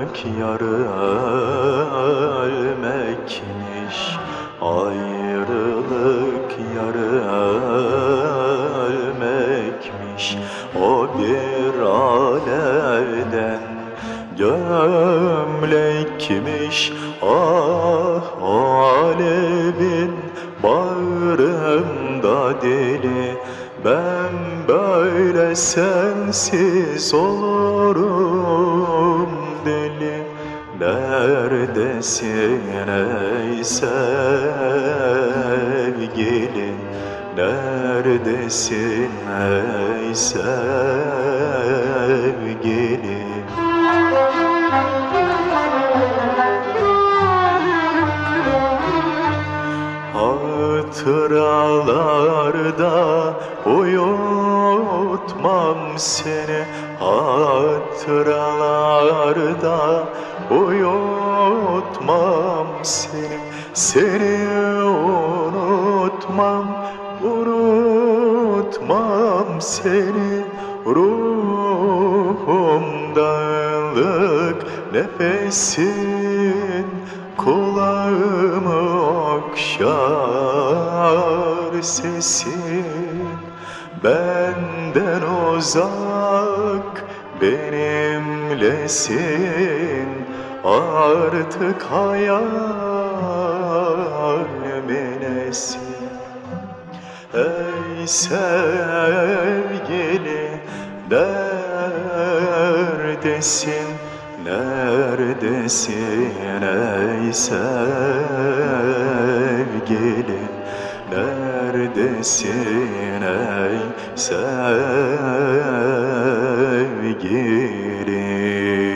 yarı ölmekmiş, ayrılık yarı ölmekmiş. O bir alevden gömlekmiş. Ah, o alevin bağrımda deli, ben böyle sensiz olurum deli. Neredesin ey sevgili, neredesin ey sevgili? Hatıralarda uyutmam seni, hatıralarda uyutmam seni. Seni unutmam, unutmam seni. Ruhumda ılık nefesin kulağımı okşar sesin. Benden uzak benimlesin, artık hayalimin esin. Ey sevgili, neredesin, neredesin ey sevgili, neredesin ey sevgili?